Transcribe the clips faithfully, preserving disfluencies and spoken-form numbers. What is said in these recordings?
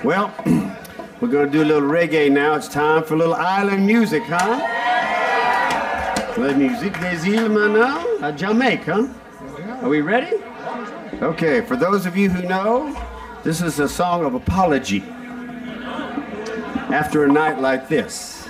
Well, we're going to do a little reggae now. It's time for a little island music, huh? La musique des îles maintenant, à Jamaica. Are we ready? Okay, for those of you who know, this is a song of apology after a night like this.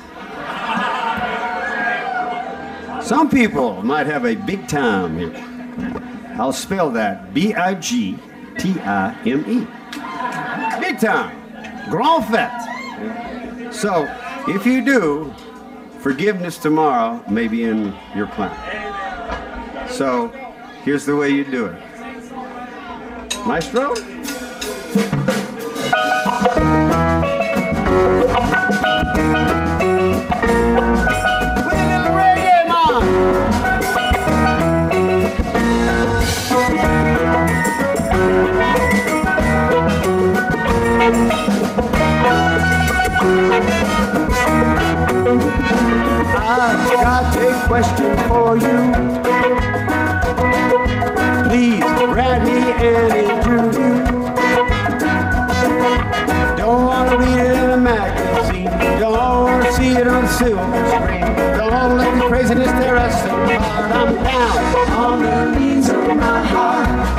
Some people might have a big time here. I'll spell that B I G T I M E. Big time. Grand fête. So, if you do, forgiveness tomorrow may be in your plan. So, here's the way you do it. Maestro? I've got a question for you. Please grant me an interview. Don't want to read it in a magazine. Don't want to see it on silver screen. Don't let the craziness tear us apart. I'm down on the knees of my heart.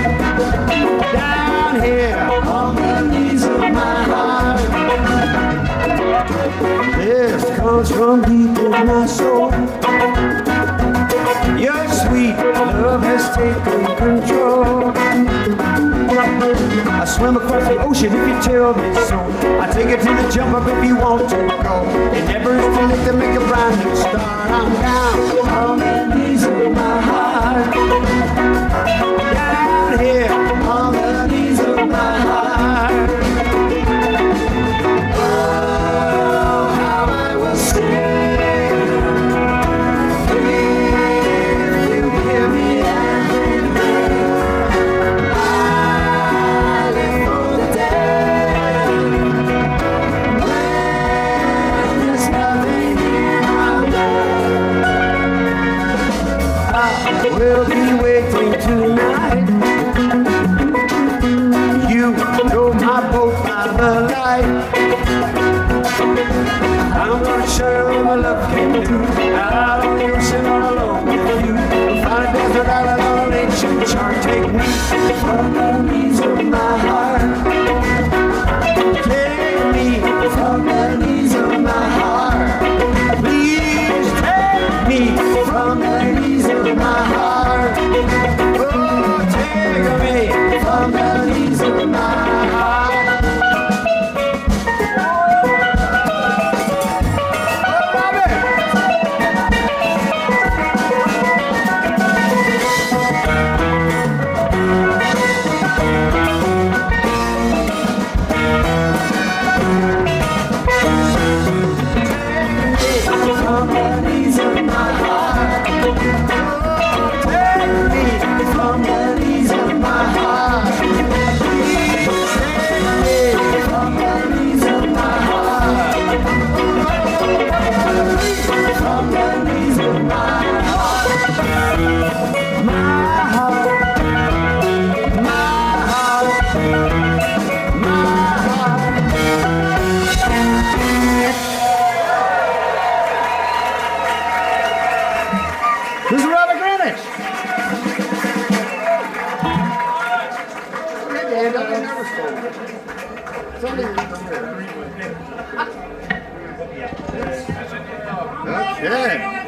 Down here on the knees of my heart. This comes from deep in my soul. Your sweet love has taken control. I swim across the ocean if you tell me so. I take it to the jump up if you want to go. It never is too late to make a brand new start. I'm down on the knees of my heart. Down here on the knees of my heart. We'll be waiting tonight. You know my boat by the light. I'm gonna show my love can do. Out on the ocean all alone with you. Find a desert island on an ancient chart. Take me from the knees of my heart. Take me from the knees of my heart. Please take me from the knees of my heart. Oh, take me from the knees of my heart. This is Robert Greenwich. Okay, don't be nervous for me. It's only Okay.